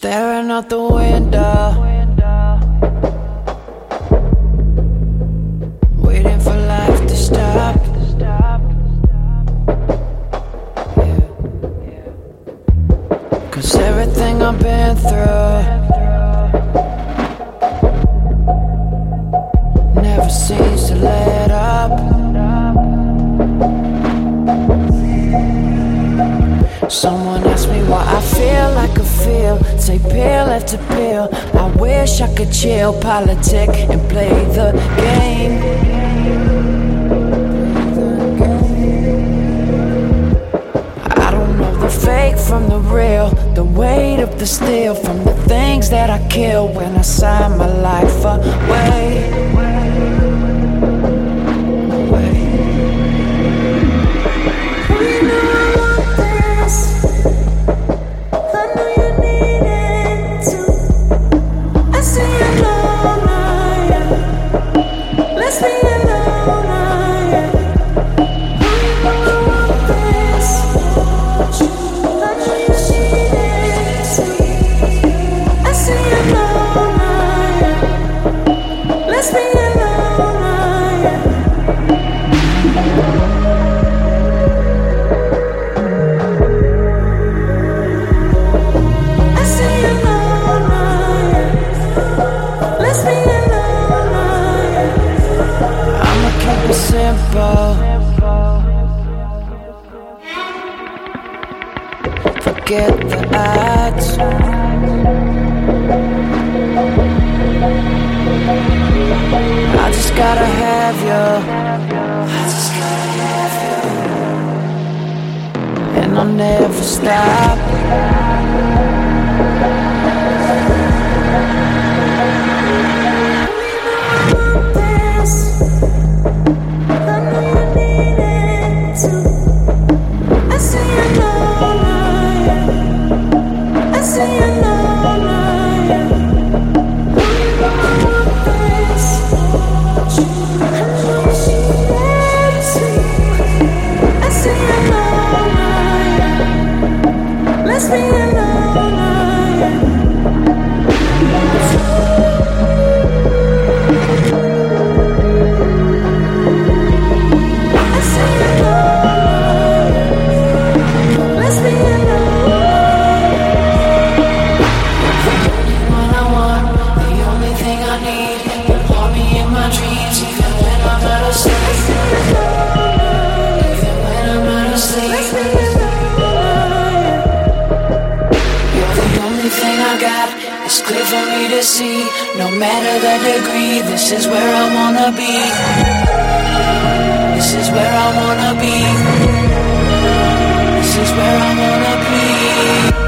Staring out the window, waiting for life to stop. Cause everything I've been through never seems to let up. Someone asked me why I feel like I feel. Take pill after pill. I wish I could chill, politic, and play the game. I don't know the fake from the real, the weight of the steel from the things that I kill when I sign my life away. Forget the odds. I just gotta have you. And I'll never stop. It's clear for me to see, no matter the degree, this is where I wanna be. This is where I wanna be. This is where I wanna be.